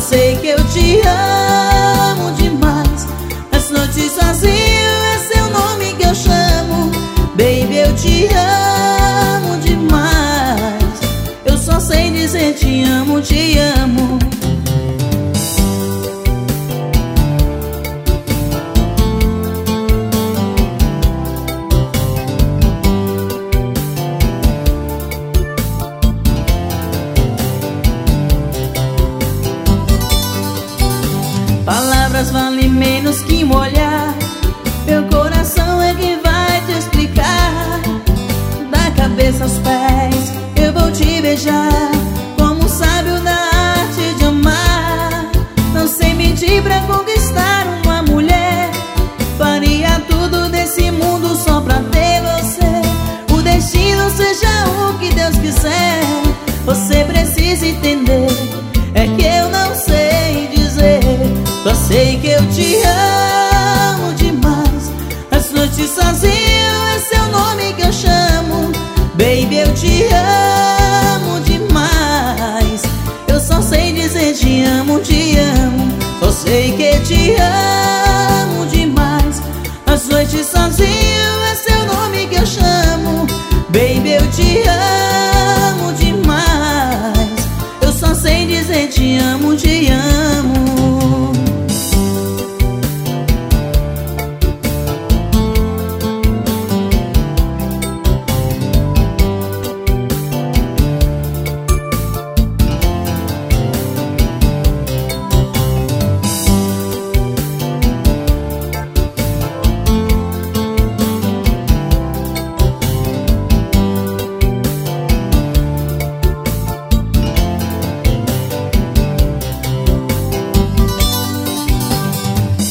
sei que eu te amo demais. As noites sozinho é seu nome que eu chamo. Baby, eu te amo demais. Eu só sei dizer te amo, te amo. Palavras valem menos que um olhar. Meu coração é que vai te explicar. Da cabeça aos pés eu vou te beijar, como um sábio da arte de amar. Não sei mentir pra conquistar uma mulher. Faria tudo desse mundo só pra ter você. O destino seja o que Deus quiser. Você precisa entender, é que eu não sei dizer. Só sei que eu te amo demais. As noites sozinho é seu nome que eu chamo. Baby, eu te amo demais. Eu só sei dizer te amo, te amo. Só sei que te amo demais. As noites sozinho é seu nome que eu chamo. Baby, eu te amo demais. Eu só sei dizer te amo, te amo.